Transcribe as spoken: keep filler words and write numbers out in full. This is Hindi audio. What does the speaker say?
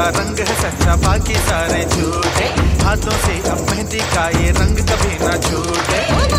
रंग है सच्चा, बाकी सारे झूठे। हाथों से अब मेहंदी का ये रंग कभी ना छूटे।